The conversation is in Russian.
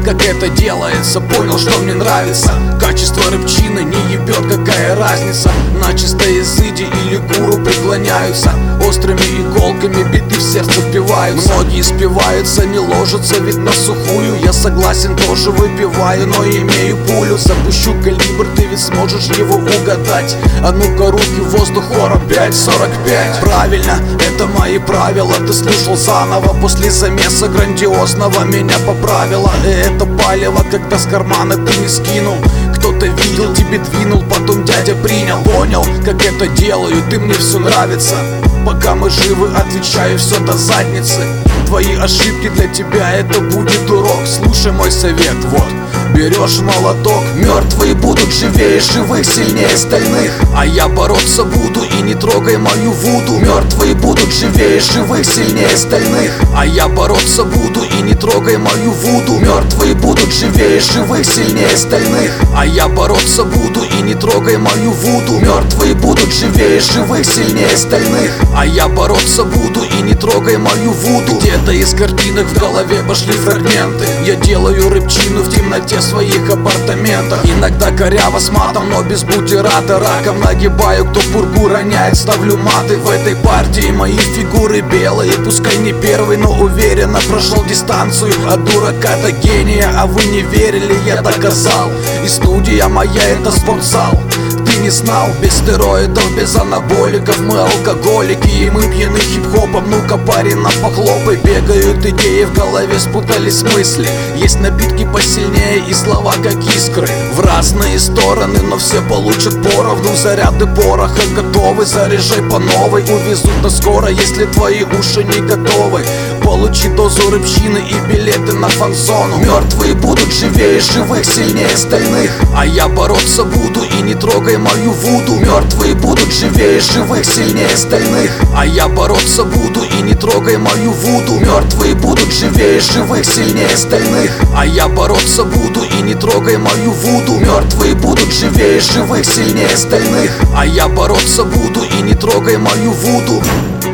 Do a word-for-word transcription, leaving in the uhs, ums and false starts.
как это делается. Понял, что мне нравится. Качество рыбчины не ебет, какая разница. На чистоязыде или гуру преклоняются. Острыми иголками биты в сердце впиваются. Многие спиваются, не ложатся, ведь на сухую. Я согласен, тоже выпиваю, но имею пулю. Запущу калибр, ты ведь сможешь его угадать. А ну-ка руки в воздух, хором пять сорок пять. Правильно, это мои правила. Ты слушал заново, после замеса грандиозного меня поправило. И это палево, когда с кармана ты не скинул. Кто-то видел, тебе двинул, потом дядя принял. Понял, как это делаю, ты мне все нравится. Пока мы живы, отвечаю все до задницы. Твои ошибки для тебя это будет урок. Слушай мой совет, вот. Берешь молоток, мертвые будут живее живых, сильнее стальных. А я бороться буду, и не трогай мою вуду. Мертвые будут живее живых, сильнее стальных. А я бороться буду, и не трогай мою вуду. Мертвые будут живее живых, сильнее стальных. А я бороться буду, и не трогай мою вуду. Мертвые будут живее живых, сильнее стальных. А я бороться буду, и не трогай мою вуду. Где-то из картинок в голове пошли фрагменты. Я делаю рыбчину в темноте своих апартаментах. Иногда коряво с матом, но без бутерата. Раком нагибаю, кто пургу роняет, ставлю маты. В этой партии мои фигуры белые. Пускай не первый, но уверенно прошел дистанцию. От дурака до гения, а вы не верили, я доказал. И студия моя это спортзал. Ты не знал, без стероидов, без анаболиков. Мы алкоголики, и мы пьяны хип-хопом. Ну-ка, парень, на похлопай. Бегают идеи в голове, спутались мысли. Есть напитки посильнее и слова как искры. В разные стороны, но все получат поровну. Заряды пороха готовы, заряжай по новой. Увезут на скоро, если твои уши не готовы. Получи дозу рыбчины и билеты на фан-зону. Мертвые будут живее живых, сильнее стальных. А я бороться буду, и не трогай мою вуду. Мертвые будут живее живых, сильнее стальных. А я бороться буду, и не трогай мою вуду. Мертвые будут живее живых, сильнее стальных. А я бороться буду, и не трогай мою вуду. Мертвые будут живее живых, сильнее стальных. А я бороться буду, и не трогай мою вуду.